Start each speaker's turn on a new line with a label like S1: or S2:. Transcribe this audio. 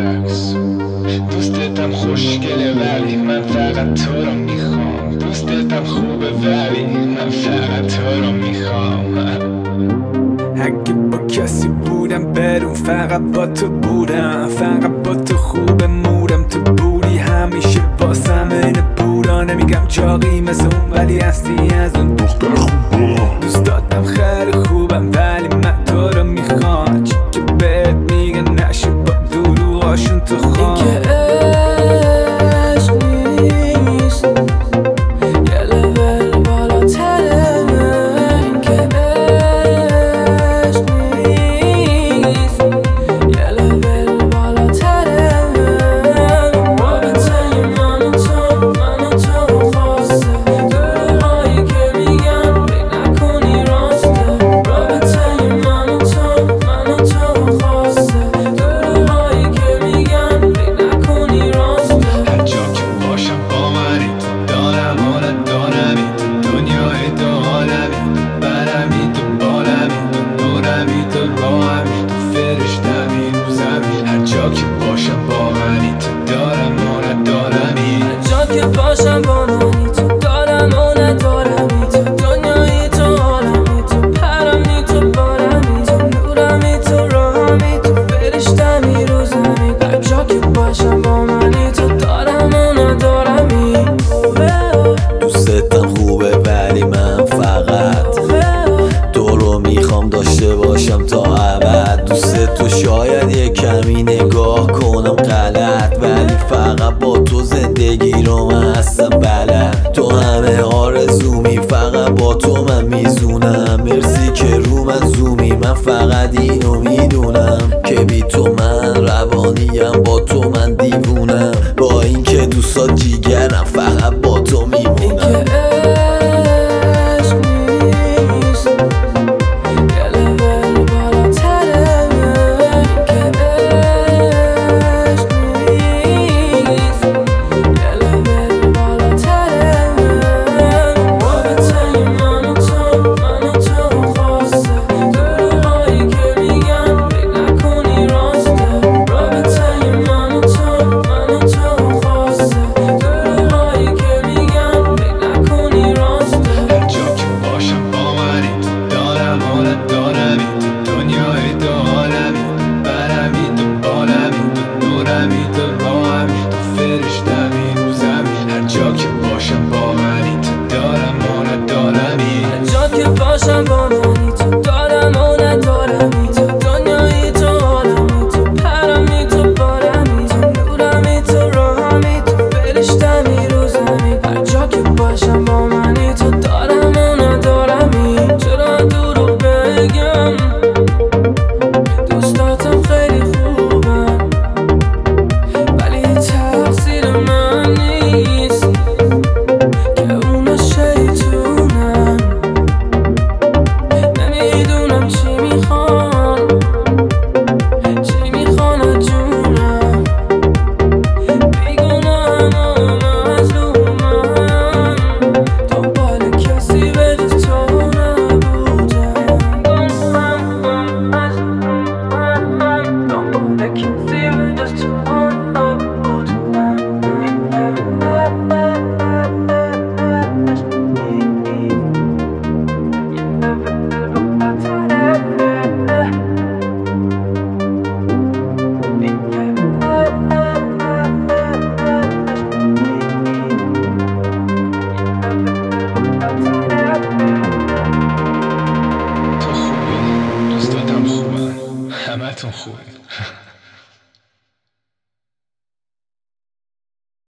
S1: برعکس. دوستتم خوشگله ولی من فقط تو رو میخوام. دوستتم خوبه ولی من فقط تو رو میخوام.
S2: اگه با کسی بودم برون فقط با تو بودم، فقط با تو خوبه مودم، تو بودی همیشه واسم اینه بودا. نمیگم چاقی مثل اون ولی هستی از اون دختر خوبه. دوست دادم خیلی خوبم ولی من تو رو میخوام. چی که بهت میگن نشه با دروغاشون تو خوام.
S3: این که عشق نیست یه لول بالاتره. این که عشق نیست یه لول بالاتره. رابطه من و تو خاصه، دروغایی که میگن فکر نکنی راسته. رابطه من و تو خاصه، دروغایی که میگن فکر نکنی راسته.
S1: هر جا که باشم با منی، تو دارم و ندارمی، تو دنیای دو عالمی، تو برمی تو بالمی، تو نورمی تو راهمی، تو فرشتمی رو زمین. هر جا که باشم با منی، تو دارم و ندارمی.
S3: هر جا که باشم با منی، تو دارم و ندارمی، تو دنیایی تو عالمی، تو پرمی تو بارمی، تو نورمی تو راهمی، تو فرشتمی رو زمین. هر جا که باشم با منی، تو دارم و ندارمی.
S4: دوستتم خوبه ولی من فقط تو رو میخوام داشته باشم تا ابد. دوست تو شاید یه کمی نگاه کنم غلط، ولی فقط با تو زندگی رو من هستم بلد. تو همه آرزومی، فقط با تو من میزونم. مرسی که رو من زومی، من فقط اینو میدونم که بی تو من روانیم، با تو من دیوونم. با اینکه دوستات جیگرم فقط با تو میمونم.
S3: این که عشق نیست یه لول بالاتره. این که عشق نیست یه لول بالاتره. رابطه من و تو خاصه، دروغایی که میگن فکر نکنی راسته. رابطه من و تو خاصه، دروغایی که میگن فکر نکنی راسته.
S1: هر جا که باشم با منی، تو دارم و ندارمی، تو دنیای دو عالمی، برمی تو بالمی، تو نورمی تو راهمی، تو فرشتمی رو زمین. هر جا که باشم با منی، تو دارم و ندارمی.
S3: هر جا که باشم با منی، تو دارم و ندارمی، تو دنیایی تو عالمی، تو پرمی تو بارمی، تو نورمی تو راهمی، تو فرشتمی رو زمین. هر جا که باشم با منی، تو دارم و ندارمی. چرا دروغ بگم دوستاتم خیلی خوبم، ولی تقصیر من نیست که اونا شیطونن. نمیدونم چی میخوان از جونم. بیگناهم و مظلومم، دنبال کسی به جز تو نبودم. دنبال کسی به جز تو
S1: تو خوبی، دوستاتم خوبن، همه تون خوبین.